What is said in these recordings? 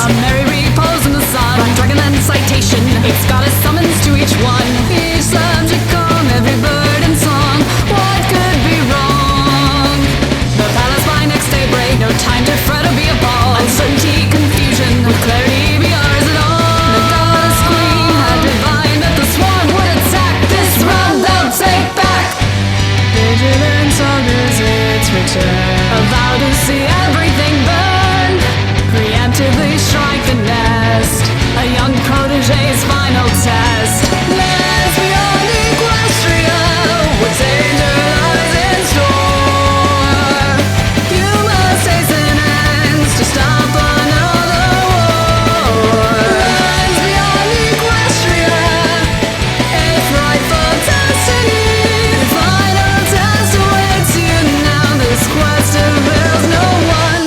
A merry repose in the sun, black dragon and citation. It's got a summons to each one. Each subject calm, every bird in song. What could be wrong? The palace by next daybreak, no time to fret or be appalled. Uncertainty, confusion, with clarity be ours at all. The goddess queen had divined that the swarm would attack. This realm they'll take back. Vigilance augurs its return, a vow to see everything burn. Preemptively strike the nest, a young protege's final test. Lands beyond Equestria, what danger lies in store? You must hasten ends to stop another war. Lands beyond Equestria, a frightful destiny. The final test awaits you now. This quest avails no one.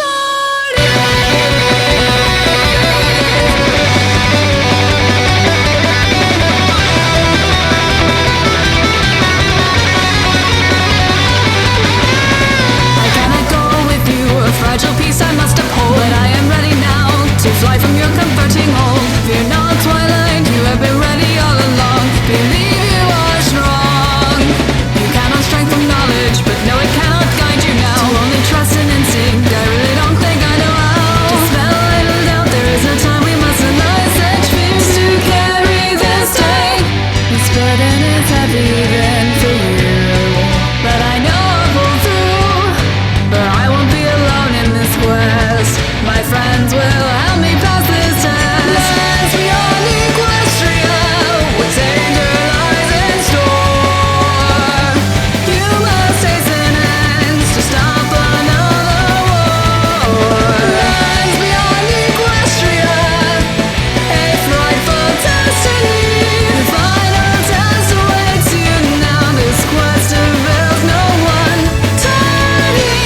Fragile peace I must uphold, but I am ready now to fly from your comforting hold. Fear not, Twilight, you have been ready all along. Believe you are strong. You cannot strength from knowledge, but no, it cannot guide you now. To only trust an instinct, I really don't think I know how. Dispel idle doubt, there is no time, we must allay such fears to carry this day. This burden is heavy then for you, but I know I'll pull through. But I won't be alone in this quest. My friends will help me pass this test. Lands beyond Equestria, what danger lies in store? You must hasten ends to stop another war. Lands beyond Equestria, a frightful destiny. The final test awaits you now. This quest avails no one. Tiny.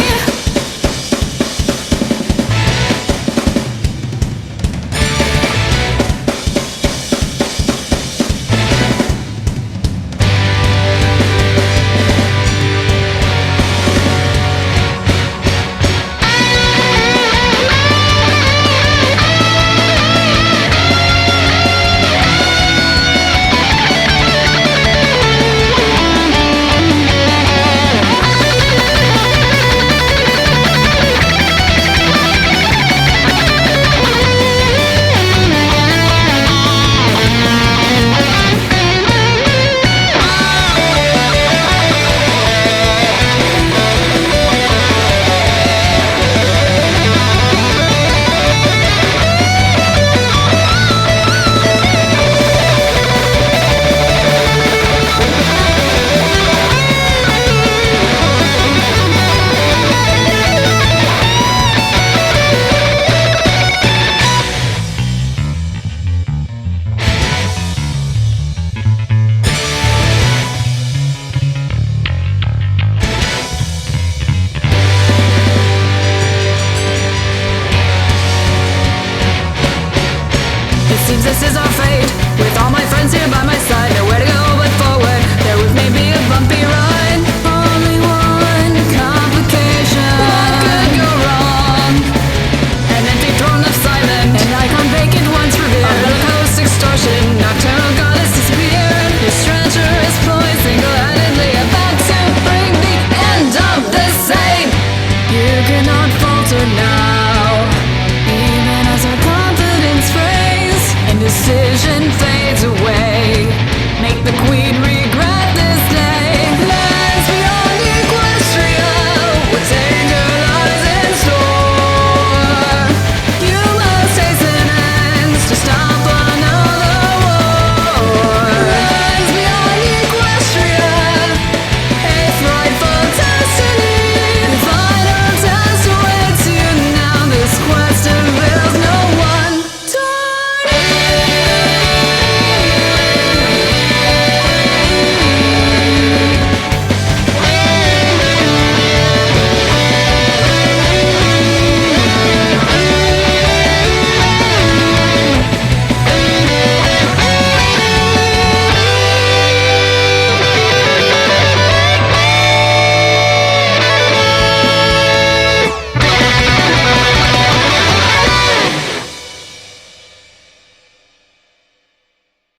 Seems this is our fate, with all my friends here by my side. Nowhere to go but forward, there with me be a bumpy ride. Only one complication, what could go wrong? An empty throne of silence, an icon vacant once revered. A bellicose extortion, nocturnal goddess disappeared. This treacherous ploy single-handedly about to bring the end of the same. You cannot falter now, even as our confidence frays. Indecision fades.